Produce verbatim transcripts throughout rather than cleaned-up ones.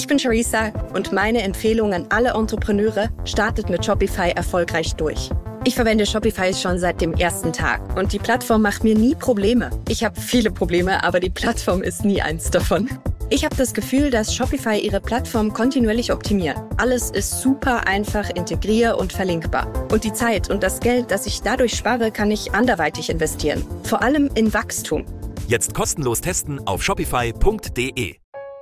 Ich bin Charissa und meine Empfehlung an alle Entrepreneure: startet mit Shopify erfolgreich durch. Ich verwende Shopify schon seit dem ersten Tag und die Plattform macht mir nie Probleme. Ich habe viele Probleme, aber die Plattform ist nie eins davon. Ich habe das Gefühl, dass Shopify ihre Plattform kontinuierlich optimiert. Alles ist super einfach integrier- und verlinkbar. Und die Zeit und das Geld, das ich dadurch spare, kann ich anderweitig investieren. Vor allem in Wachstum. Jetzt kostenlos testen auf shopify punkt de.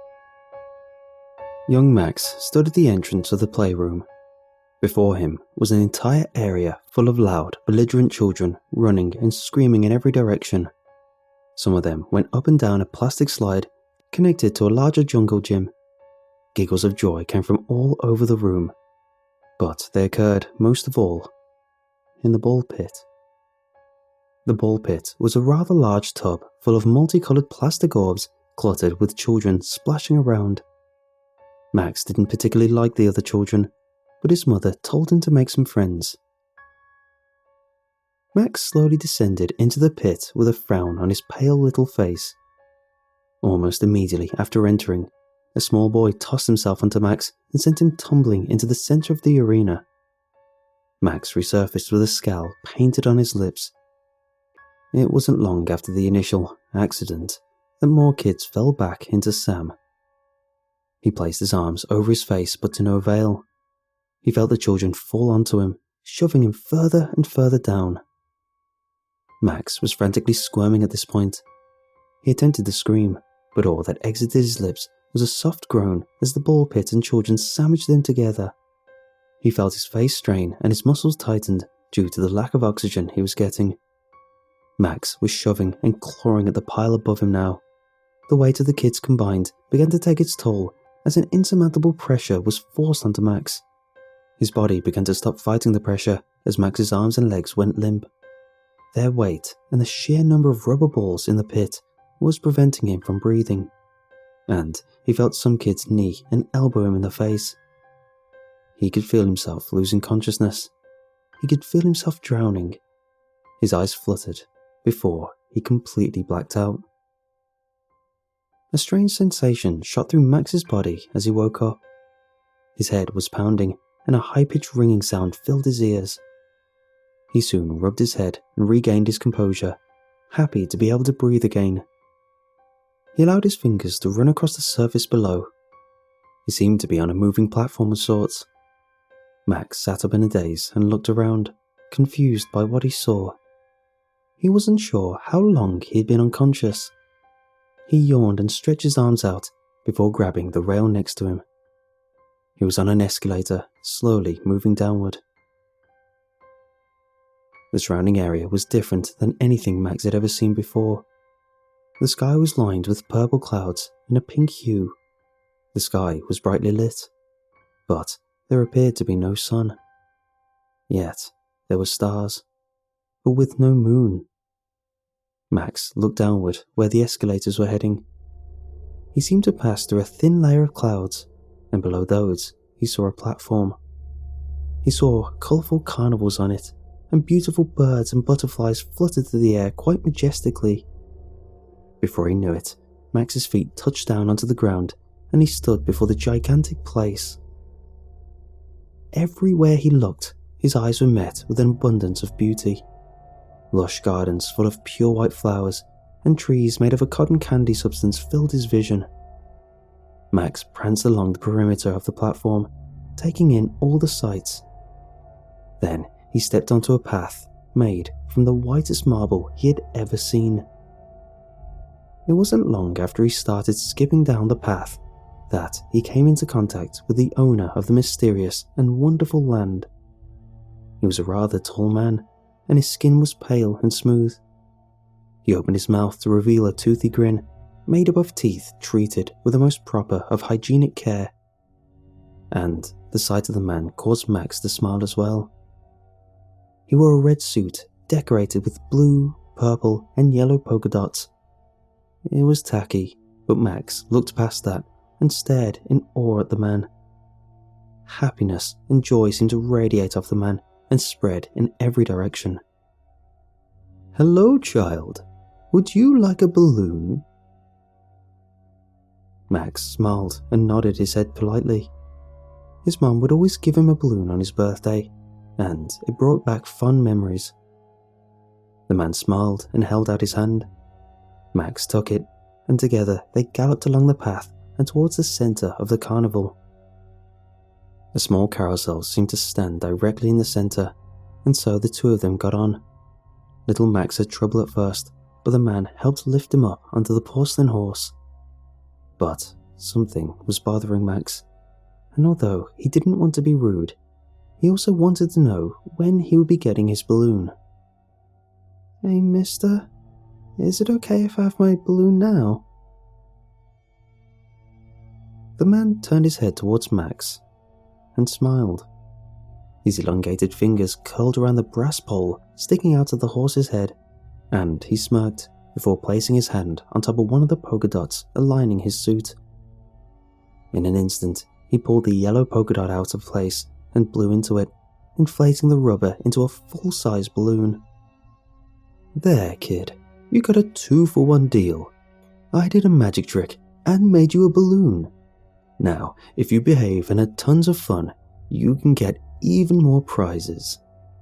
Young Max stood at the entrance of the playroom. Before him was an entire area full of loud, belligerent children running and screaming in every direction. Some of them went up and down a plastic slide connected to a larger jungle gym. Giggles of joy came from all over the room, but they occurred most of all in the ball pit. The ball pit was a rather large tub full of multicoloured plastic orbs cluttered with children splashing around. Max didn't particularly like the other children, but his mother told him to make some friends. Max slowly descended into the pit with a frown on his pale little face. Almost immediately after entering, a small boy tossed himself onto Max and sent him tumbling into the centre of the arena. Max resurfaced with a scowl painted on his lips. It wasn't long after the initial accident that more kids fell back into Sam. He placed his arms over his face, but to no avail. He felt the children fall onto him, shoving him further and further down. Max was frantically squirming at this point. He attempted to scream, but all that exited his lips was a soft groan as the ball pit and children sandwiched them together. He felt his face strain and his muscles tightened due to the lack of oxygen he was getting. Max was shoving and clawing at the pile above him now. The weight of the kids combined began to take its toll as an insurmountable pressure was forced onto Max. His body began to stop fighting the pressure as Max's arms and legs went limp. Their weight and the sheer number of rubber balls in the pit was preventing him from breathing, and he felt some kid's knee and elbow him in the face. He could feel himself losing consciousness. He could feel himself drowning. His eyes fluttered before he completely blacked out. A strange sensation shot through Max's body as he woke up. His head was pounding, and a high-pitched ringing sound filled his ears. He soon rubbed his head and regained his composure, happy to be able to breathe again. He allowed his fingers to run across the surface below. He seemed to be on a moving platform of sorts. Max sat up in a daze and looked around, confused by what he saw. He wasn't sure how long he had been unconscious. He yawned and stretched his arms out before grabbing the rail next to him. He was on an escalator, slowly moving downward. The surrounding area was different than anything Max had ever seen before. The sky was lined with purple clouds in a pink hue. The sky was brightly lit, but there appeared to be no sun. Yet there were stars, but with no moon. Max looked downward where the escalators were heading. He seemed to pass through a thin layer of clouds, and below those he saw a platform. He saw colourful carnivals on it, and beautiful birds and butterflies fluttered through the air quite majestically. Before he knew it, Max's feet touched down onto the ground, and he stood before the gigantic place. Everywhere he looked, his eyes were met with an abundance of beauty. Lush gardens full of pure white flowers and trees made of a cotton candy substance filled his vision. Max pranced along the perimeter of the platform, taking in all the sights. Then he stepped onto a path made from the whitest marble he had ever seen. It wasn't long after he started skipping down the path that he came into contact with the owner of the mysterious and wonderful land. He was a rather tall man, and his skin was pale and smooth. He opened his mouth to reveal a toothy grin, made up of teeth treated with the most proper of hygienic care. And the sight of the man caused Max to smile as well. He wore a red suit decorated with blue, purple, and yellow polka dots. It was tacky, but Max looked past that and stared in awe at the man. Happiness and joy seemed to radiate off the man and spread in every direction. "Hello, child. Would you like a balloon?" Max smiled and nodded his head politely. His mum would always give him a balloon on his birthday, and it brought back fond memories. The man smiled and held out his hand. Max took it, and together they galloped along the path and towards the centre of the carnival. A small carousel seemed to stand directly in the centre, and so the two of them got on. Little Max had trouble at first, but the man helped lift him up onto the porcelain horse. But something was bothering Max, and although he didn't want to be rude, he also wanted to know when he would be getting his balloon. "Hey, mister, is it okay if I have my balloon now?" The man turned his head towards Max and smiled. His elongated fingers curled around the brass pole sticking out of the horse's head, and he smirked before placing his hand on top of one of the polka dots aligning his suit. In an instant, he pulled the yellow polka dot out of place and blew into it, inflating the rubber into a full-size balloon. "There, kid, you got a two-for-one deal. I did a magic trick and made you a balloon. Now, if you behave and had tons of fun, you can get even more prizes."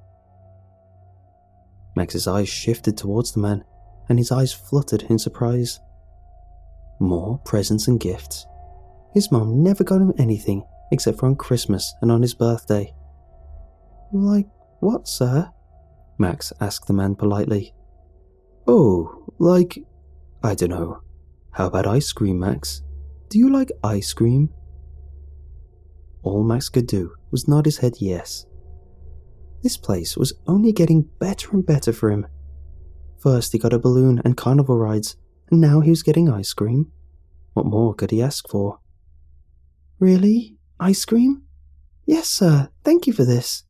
Max's eyes shifted towards the man, and his eyes fluttered in surprise. More presents and gifts. His mom never got him anything except for on Christmas and on his birthday. "Like what, sir?" Max asked the man politely. "Oh, like, I don't know. How about ice cream, Max? Do you like ice cream?" All Max could do was nod his head yes. This place was only getting better and better for him. First he got a balloon and carnival rides, and now he was getting ice cream. What more could he ask for? "Really? Ice cream? Yes, sir, thank you for this."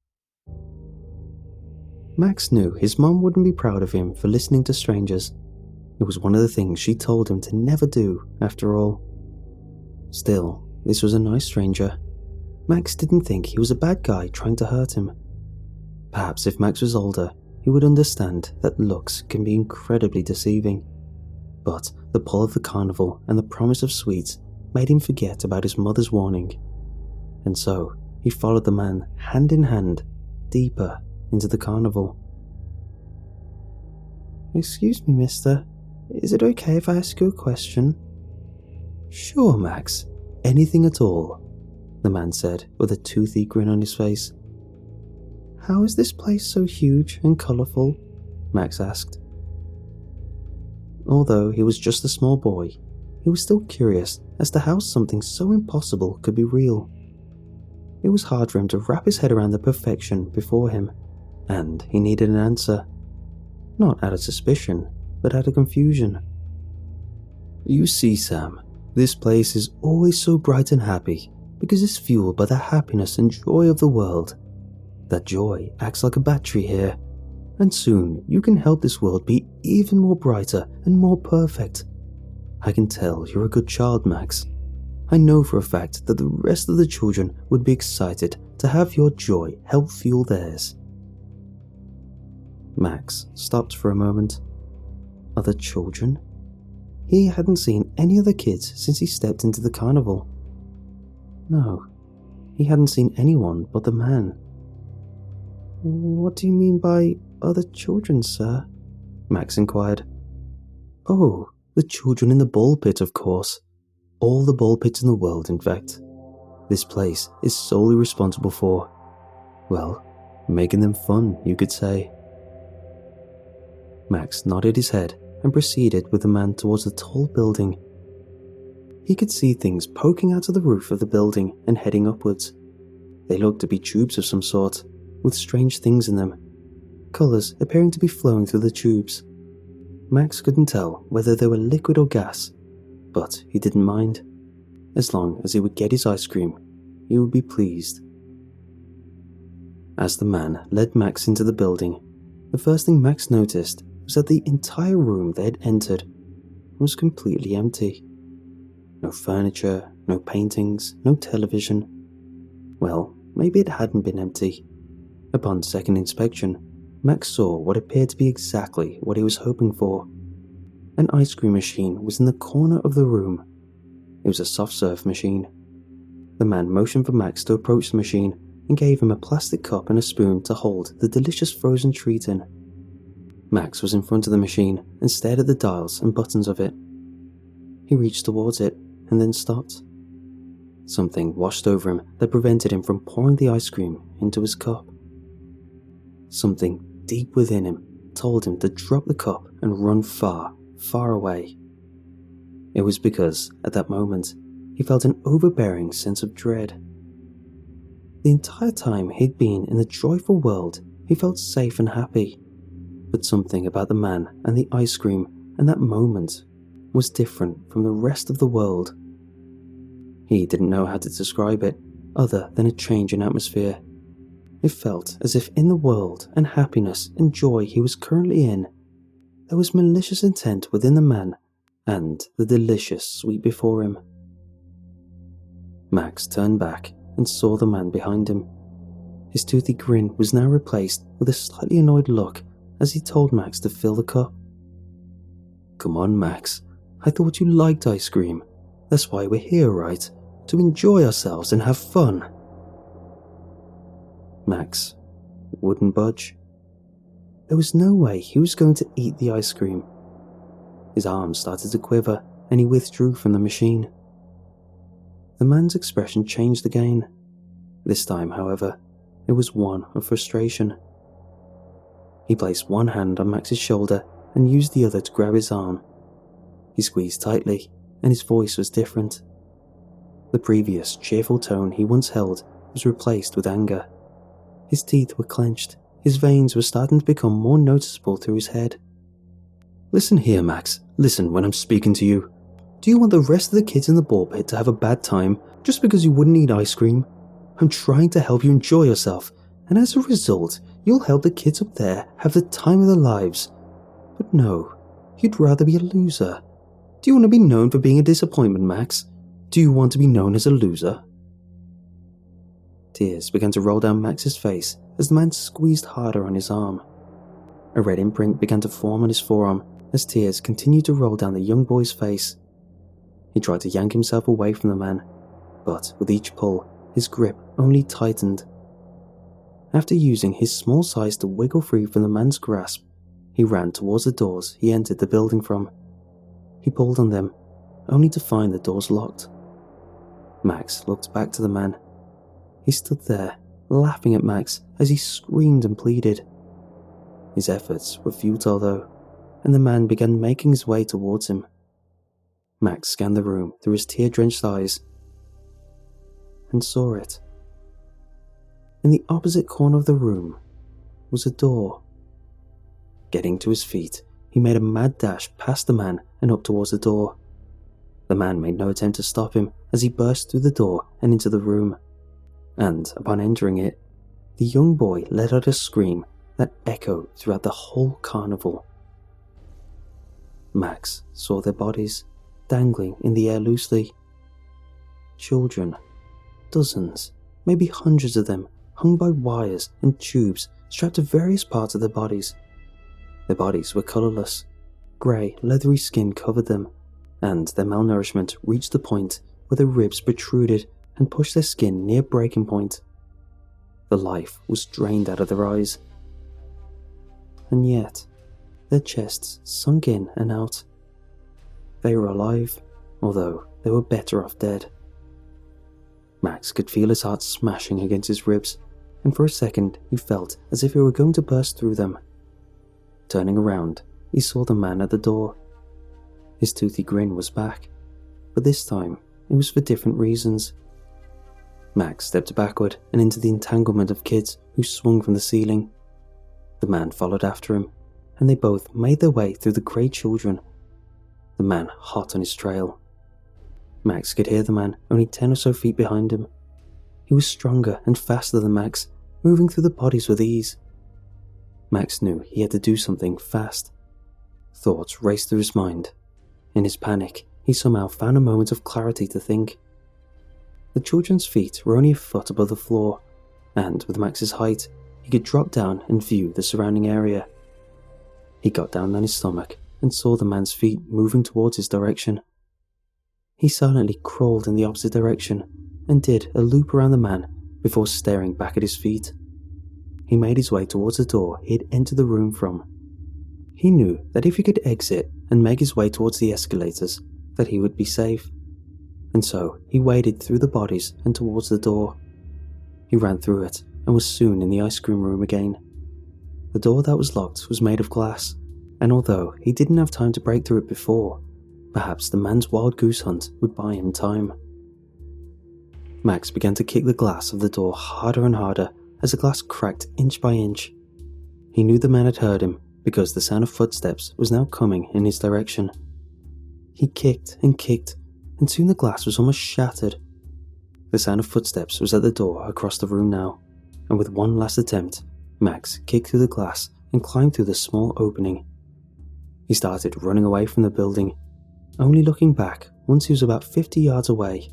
Max knew his mom wouldn't be proud of him for listening to strangers. It was one of the things she told him to never do, after all. Still, this was a nice stranger. Max didn't think he was a bad guy trying to hurt him. Perhaps if Max was older, he would understand that looks can be incredibly deceiving. But the pull of the carnival and the promise of sweets made him forget about his mother's warning. And so, he followed the man hand in hand, deeper into the carnival. "Excuse me, mister. Is it okay if I ask you a question?" "Sure, Max. Anything at all," the man said with a toothy grin on his face. "How is this place so huge and colourful?" Max asked. Although he was just a small boy, he was still curious as to how something so impossible could be real. It was hard for him to wrap his head around the perfection before him, and he needed an answer. Not out of suspicion, but out of confusion. "You see, Sam, this place is always so bright and happy because it's fueled by the happiness and joy of the world. That joy acts like a battery here, and soon you can help this world be even more brighter and more perfect. I can tell you're a good child, Max. I know for a fact that the rest of the children would be excited to have your joy help fuel theirs." Max stopped for a moment. Other children? He hadn't seen any other kids since he stepped into the carnival. No, he hadn't seen anyone but the man. "What do you mean by other children, sir?" Max inquired. "Oh, the children in the ball pit, of course. All the ball pits in the world, in fact. This place is solely responsible for, well, making them fun, you could say." Max nodded his head and proceeded with the man towards the tall building. He could see things poking out of the roof of the building and heading upwards. They looked to be tubes of some sort, with strange things in them, colours appearing to be flowing through the tubes. Max couldn't tell whether they were liquid or gas, but he didn't mind. As long as he would get his ice cream, he would be pleased. As the man led Max into the building, the first thing Max noticed was that the entire room they had entered was completely empty. No furniture, no paintings, no television. Well, maybe it hadn't been empty. Upon second inspection, Max saw what appeared to be exactly what he was hoping for. An ice cream machine was in the corner of the room. It was a soft serve machine. The man motioned for Max to approach the machine and gave him a plastic cup and a spoon to hold the delicious frozen treat in. Max was in front of the machine and stared at the dials and buttons of it. He reached towards it and then stopped. Something washed over him that prevented him from pouring the ice cream into his cup. Something deep within him told him to drop the cup and run far, far away. It was because, at that moment, he felt an overbearing sense of dread. The entire time he'd been in the joyful world, he felt safe and happy. But something about the man and the ice cream and that moment was different from the rest of the world. He didn't know how to describe it, other than a change in atmosphere. It felt as if in the world and happiness and joy he was currently in, there was malicious intent within the man and the delicious sweet before him. Max turned back and saw the man behind him. His toothy grin was now replaced with a slightly annoyed look as he told Max to fill the cup. "Come on, Max. I thought you liked ice cream. That's why we're here, right? To enjoy ourselves and have fun." Max wouldn't budge. There was no way he was going to eat the ice cream. His arms started to quiver and he withdrew from the machine. The man's expression changed again. This time, however, it was one of frustration. He placed one hand on Max's shoulder and used the other to grab his arm. He squeezed tightly, and his voice was different. The previous cheerful tone he once held was replaced with anger. His teeth were clenched, his veins were starting to become more noticeable through his head. "Listen here, Max. Listen when I'm speaking to you. Do you want the rest of the kids in the ball pit to have a bad time just because you wouldn't eat ice cream? I'm trying to help you enjoy yourself, and as a result, you'll help the kids up there have the time of their lives. But no, you'd rather be a loser. Do you want to be known for being a disappointment, Max? Do you want to be known as a loser?" Tears began to roll down Max's face as the man squeezed harder on his arm. A red imprint began to form on his forearm as tears continued to roll down the young boy's face. He tried to yank himself away from the man, but with each pull, his grip only tightened. After using his small size to wiggle free from the man's grasp, he ran towards the doors he entered the building from. He pulled on them, only to find the doors locked. Max looked back to the man. He stood there, laughing at Max as he screamed and pleaded. His efforts were futile though, and the man began making his way towards him. Max scanned the room through his tear-drenched eyes and saw it. In the opposite corner of the room was a door. Getting to his feet, he made a mad dash past the man and up towards the door. The man made no attempt to stop him as he burst through the door and into the room. And upon entering it, the young boy let out a scream that echoed throughout the whole carnival. Max saw their bodies dangling in the air loosely. Children, dozens, maybe hundreds of them, hung by wires and tubes strapped to various parts of their bodies. Their bodies were colourless. Grey, leathery skin covered them, and their malnourishment reached the point where their ribs protruded and pushed their skin near breaking point. The life was drained out of their eyes. And yet, their chests sunk in and out. They were alive, although they were better off dead. Max could feel his heart smashing against his ribs, and for a second he felt as if he were going to burst through them. Turning around, he saw the man at the door. His toothy grin was back, but this time it was for different reasons. Max stepped backward and into the entanglement of kids who swung from the ceiling. The man followed after him, and they both made their way through the grey children, the man hot on his trail. Max could hear the man only ten or so feet behind him. He was stronger and faster than Max, moving through the bodies with ease. Max knew he had to do something fast. Thoughts raced through his mind. In his panic, he somehow found a moment of clarity to think. The children's feet were only a foot above the floor, and with Max's height, he could drop down and view the surrounding area. He got down on his stomach and saw the man's feet moving towards his direction. He silently crawled in the opposite direction and did a loop around the man before staring back at his feet. He made his way towards the door he had entered the room from. He knew that if he could exit and make his way towards the escalators, that he would be safe. And so he waded through the bodies and towards the door. He ran through it and was soon in the ice cream room again. The door that was locked was made of glass, and although he didn't have time to break through it before, perhaps the man's wild goose hunt would buy him time. Max began to kick the glass of the door harder and harder as the glass cracked inch by inch. He knew the man had heard him because the sound of footsteps was now coming in his direction. He kicked and kicked, and soon the glass was almost shattered. The sound of footsteps was at the door across the room now, and with one last attempt, Max kicked through the glass and climbed through the small opening. He started running away from the building, only looking back once he was about fifty yards away.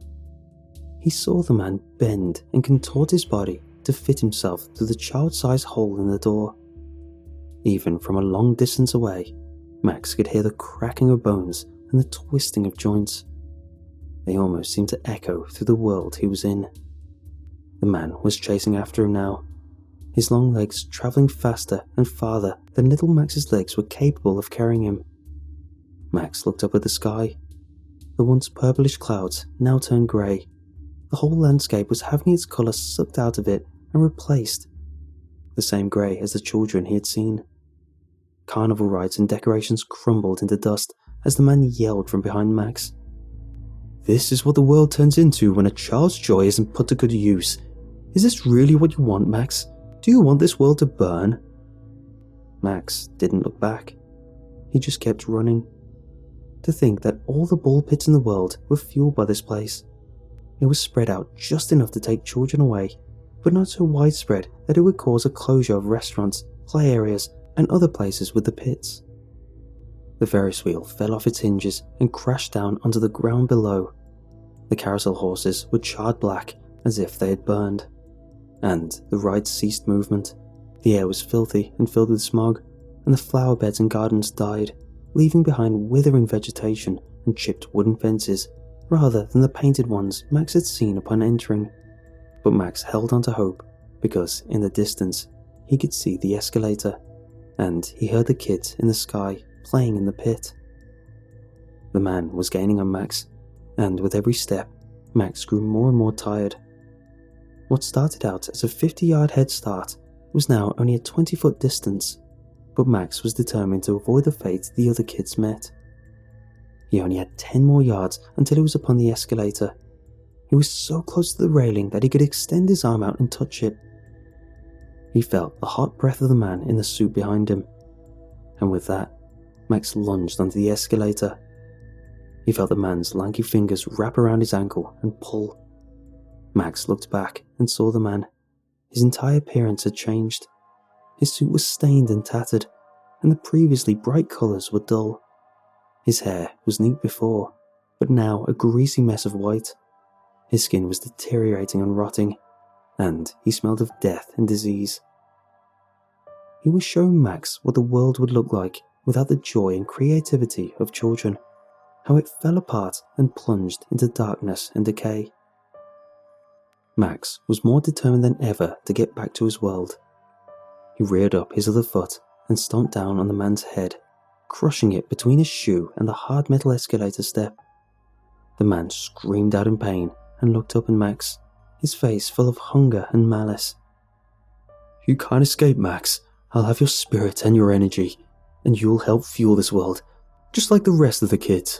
He saw the man bend and contort his body to fit himself through the child-sized hole in the door. Even from a long distance away, Max could hear the cracking of bones and the twisting of joints. They almost seemed to echo through the world he was in. The man was chasing after him now, his long legs travelling faster and farther than little Max's legs were capable of carrying him. Max looked up at the sky. The once purplish clouds now turned grey. The whole landscape was having its colour sucked out of it and replaced. The same grey as the children he had seen. Carnival rides and decorations crumbled into dust as the man yelled from behind Max. "This is what the world turns into when a child's joy isn't put to good use. Is this really what you want, Max? Do you want this world to burn?" Max didn't look back. He just kept running. To think that all the ball pits in the world were fueled by this place. It was spread out just enough to take children away, but not so widespread that it would cause a closure of restaurants, play areas, and other places with the pits. The Ferris wheel fell off its hinges and crashed down onto the ground below. The carousel horses were charred black as if they had burned. And the ride ceased movement. The air was filthy and filled with smog, and the flower beds and gardens died, leaving behind withering vegetation and chipped wooden fences, rather than the painted ones Max had seen upon entering. But Max held on to hope, because in the distance he could see the escalator, and he heard the kids in the sky playing in the pit. The man was gaining on Max, and with every step, Max grew more and more tired. What started out as a fifty-yard head start was now only a twenty-foot distance, but Max was determined to avoid the fate the other kids met. He only had ten more yards until he was upon the escalator. He was so close to the railing that he could extend his arm out and touch it. He felt the hot breath of the man in the suit behind him, and with that, Max lunged onto the escalator. He felt the man's lanky fingers wrap around his ankle and pull. Max looked back and saw the man. His entire appearance had changed. His suit was stained and tattered, and the previously bright colours were dull. His hair was neat before, but now a greasy mess of white. His skin was deteriorating and rotting, and he smelled of death and disease. He was showing Max what the world would look like without the joy and creativity of children, how it fell apart and plunged into darkness and decay. Max was more determined than ever to get back to his world. He reared up his other foot and stomped down on the man's head, crushing it between his shoe and the hard metal escalator step. The man screamed out in pain and looked up at Max, his face full of hunger and malice. "You can't escape, Max. I'll have your spirit and your energy, and you'll help fuel this world, just like the rest of the kids."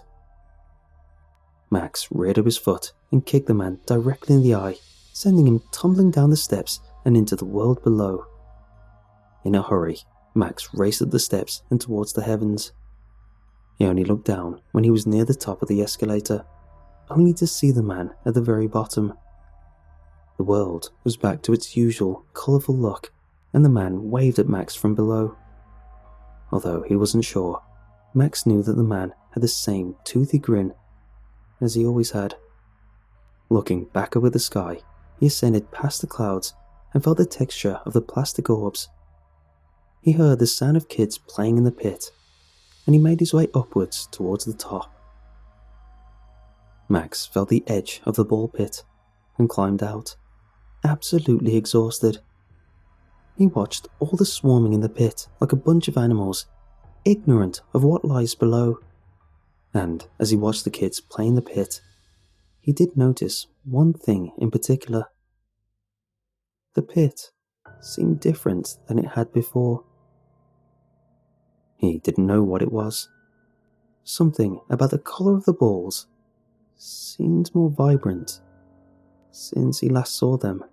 Max reared up his foot and kicked the man directly in the eye, sending him tumbling down the steps and into the world below. In a hurry, Max raced up the steps and towards the heavens. He only looked down when he was near the top of the escalator, only to see the man at the very bottom. The world was back to its usual colourful look, and the man waved at Max from below. Although he wasn't sure, Max knew that the man had the same toothy grin as he always had. Looking back up at the sky, he ascended past the clouds and felt the texture of the plastic orbs. He heard the sound of kids playing in the pit, and he made his way upwards towards the top. Max felt the edge of the ball pit and climbed out, absolutely exhausted. He watched all the swarming in the pit like a bunch of animals, ignorant of what lies below. And as he watched the kids play in the pit, he did notice one thing in particular. The pit seemed different than it had before. He didn't know what it was. Something about the colour of the balls seemed more vibrant since he last saw them.